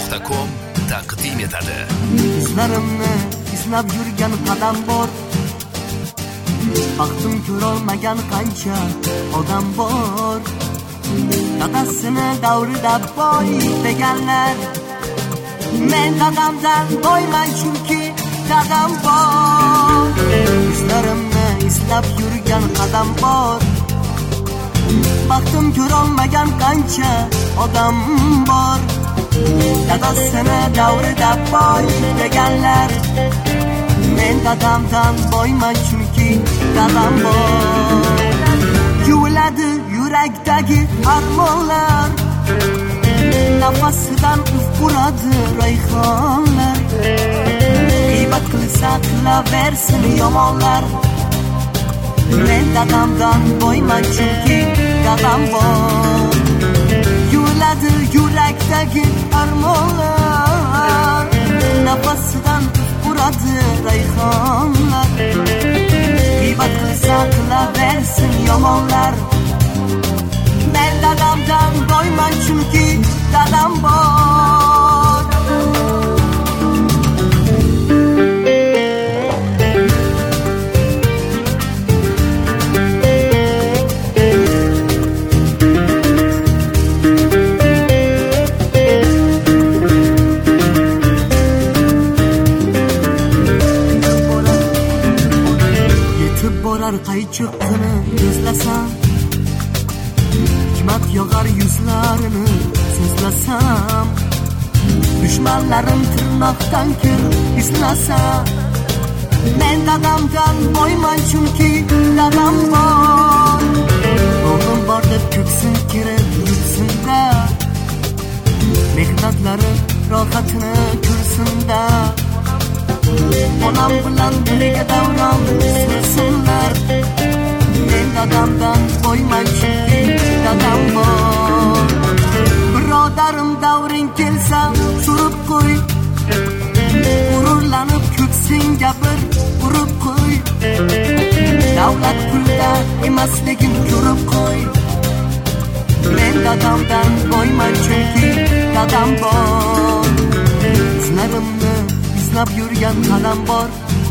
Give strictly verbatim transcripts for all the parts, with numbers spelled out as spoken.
nuqta com taqdim etadi. Izlarimni izlab yurgan qadam bor, baxtim ko'rolmagan qancha odam bor. Dadasini davrida boy deganlar, men dadamdan boyman chunki dadam bor. Izlarimni izlab yurgan qadam bor, baxtim ko'rolmagan qancha odam bor. Dadasini davrida boy deganlar, men dadamdan boyman chunki dadam bor. Yuviladi yurakdagi armonlar, nafasidan uf uradi rayhonlar. G'iybat qilsa qilaversin yomonlar, men dadamdan boyman chunki dadam bor. Yuviladi yurakdagi armonlar, nafasidan uf uradi rayhonlar. G'iybat qilsa qilaversin yomonlar, men dadamdan boyman chunki dadam bor. Yetib borar qaychiqni izlasam, hikmat yog'ar yuzlarini so'zlasam, dushmanlarim tirnoqdan kir islasa, men dadamdan boyman chunki dadam bor. O'g'lim bor deb ko'ksin kirib yursin-da, mehnatlari rohatini ko'rsin-da. Onam bilan birga davron sursinlar, men dadamdan boyman chunki dadam bor. Birodarim davring kelsa surib qo'y, g'ururlanib ko'ksingga bir urib qo'y. Davlat pulda emasligin ko'rib qo'y, men dadamdan boyman chunki dadam bor. Izlarimni izlab yurgan qadam bor,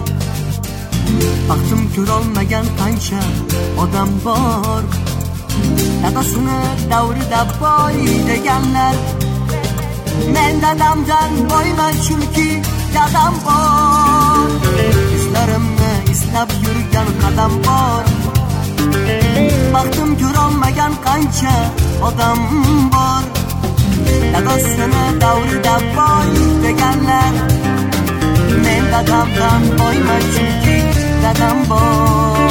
baxtim ko'rolmagan qancha odam bor. Dadasini davrida boy deganlar, men dadamdan boyman chunki dadam bor. Izlarimni izlab yurgan qadam bor, baxtim ko'rolmagan qancha odam bor. Dadasini davrida boy deganlar, men dadamdan boyman chunki dadam bor.